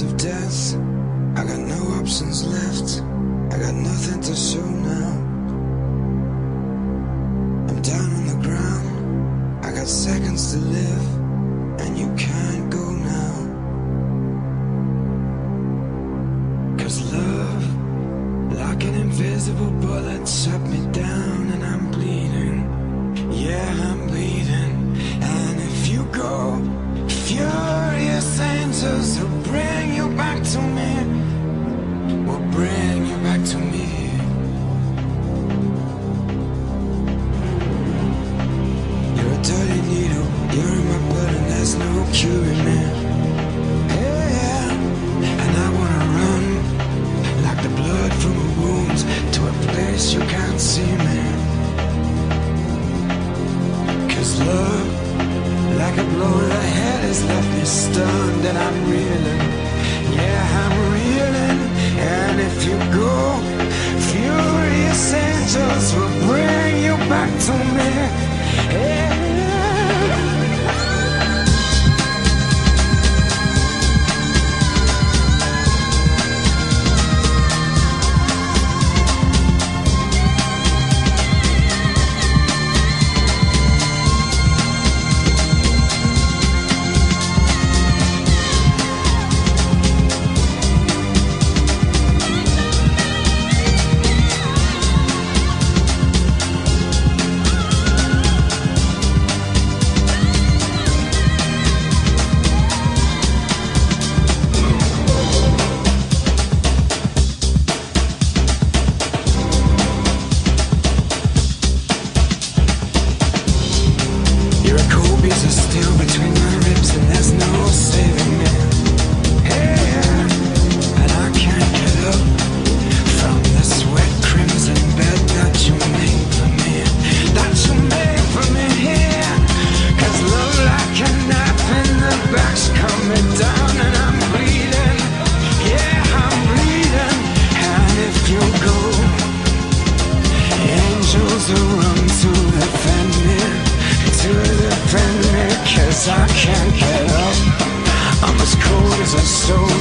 of death. I got no options left. I got nothing to show now. I'm down on the ground. I got seconds to live, and you can't go now. 'Cause love, like an invisible bullet, shut me down and I'm bleeding. Yeah, I'm bleeding. And if you go, furious angels will bring you back to me. Will bring you back to me. You're a dirty needle, you're in my blood and there's no curing me. Yeah, and I wanna run like the blood from a wound to a place you can't see me. 'Cause love, like a blow to the head, has left me stunned and I'm reeling. Yeah, I'm reeling. And if you go, furious angels will bring you back to me. Yeah. Piece of steel between my ribs and there's no saving me. Yeah, and I can't get up from the sweat crimson bed that you made for me. That you made for me here. 'Cause love like a knife in the back's coming down and I'm bleeding. Yeah, I'm bleeding. And if you go, angels will run to defend me. To defend me, 'cause I can't get up. I'm as cold as a stone.